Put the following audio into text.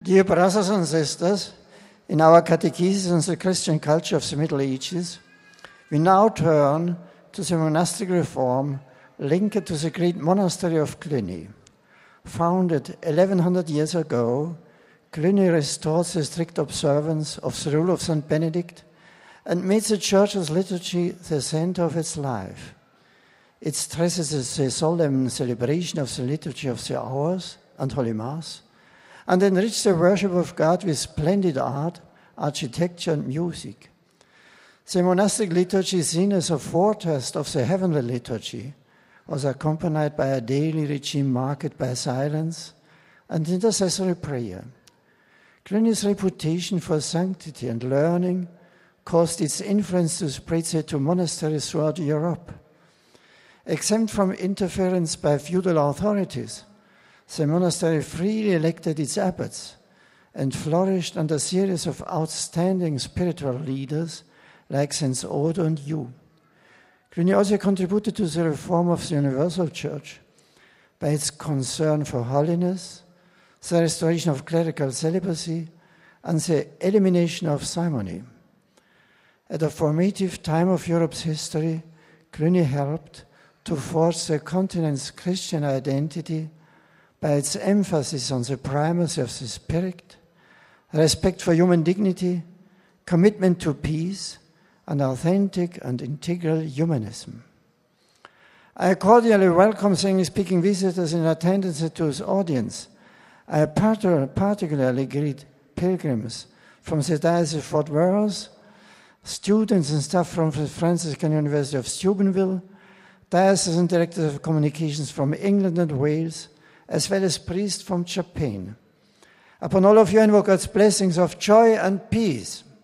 Dear brothers and sisters, in our catechesis on the Christian culture of the Middle Ages, we now turn to the monastic reform linked to the great monastery of Cluny. Founded 1100 years ago, Cluny restored the strict observance of the rule of St. Benedict and made the Church's liturgy the center of its life. It stresses the solemn celebration of the liturgy of the hours and Holy Mass, and enriched the worship of God with splendid art, architecture, and music. The monastic liturgy, seen as a foretaste of the heavenly liturgy, was accompanied by a daily regime marked by silence and intercessory prayer. Cluny's reputation for sanctity and learning caused its influence to spread to monasteries throughout Europe. Exempt from interference by feudal authorities, the monastery freely elected its abbots and flourished under a series of outstanding spiritual leaders like Saints Odo and Hugh. Cluny also contributed to the reform of the Universal Church by its concern for holiness, the restoration of clerical celibacy, and the elimination of simony. At a formative time of Europe's history, Cluny helped to forge the continent's Christian identity by its emphasis on the primacy of the spirit, respect for human dignity, commitment to peace, and authentic and integral humanism. I cordially welcome the English-speaking visitors in attendance to this audience. I particularly greet pilgrims from the Diocese of Fort Worth, students and staff from the Franciscan University of Steubenville, diocesan directors of communications from England and Wales, as well as priests from Japan. Upon all of you, I invoke God's blessings of joy and peace.